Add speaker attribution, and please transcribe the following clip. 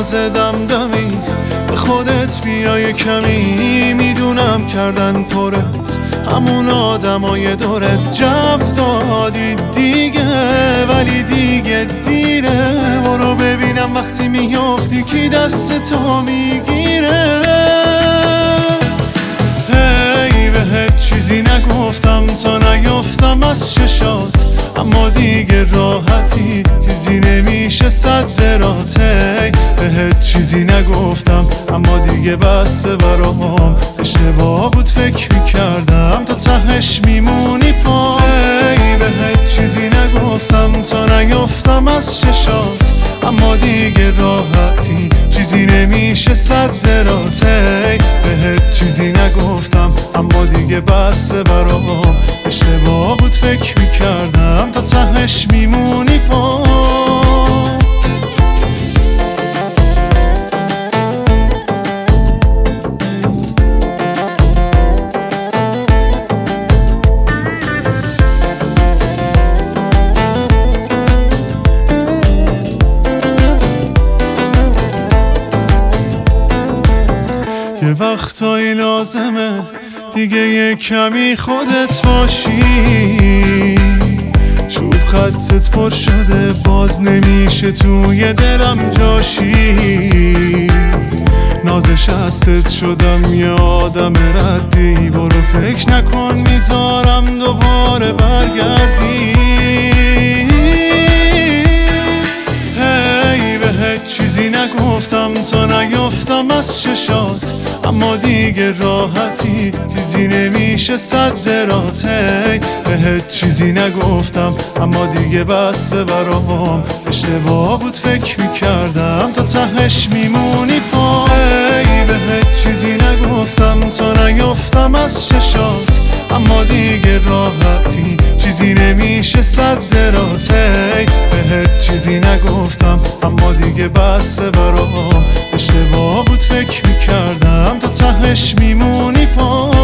Speaker 1: ناز دمدمی به خودت بیای کمی، میدونم کردن پرت همون آدمای دورت جو دادی دیگه، ولی دیگه دیره. برو ببینم وقتی میافتی کی دست تو میگیره. هی بهت چیزی نگفتم تا نیافتم از چشات، اما دیگه راحتی چیزی نمیشه صد رات. هی بهت چیزی نگفتم اما دیگه بسته برام، اشتباه بود فکر میکردم تا تهش میمونی پا. هی بهت چیزی نگفتم تا نیافتم از چشات، اما دیگه راحتی چیزی نمیشه صد رات. هی بهت چیزی نگفتم اما دیگه بسته برام، اشتباه بود فکر میکردم تا تهش میمونی پا. یه وقتایی لازمه دیگه یه کمی خودت باشی، چوب خطت پر شده باز نمیشه توی دلم جاشی. نازش هستت شدم یه آدم ردی، برو فکر نکن میذارم دوباره برگردی. هی بهت چیزی نگفتم تا نیافتم از چشات، اما دیگه راحتی چیزی نمیشه صد رات. هی بهت چیزی نگفتم اما دیگه بسته برام، اشتباه بود فکر میکردم تا تهش میمونی پا. هی بهت چیزی نگفتم تا نیافتم از چشات، اما دیگه راحتی چیزی نمیشه صد رات. هی بهت چیزی نگفتم اما دیگه بسته برام، اشتباه بود فکر میکردم تا تهش میمونی پا.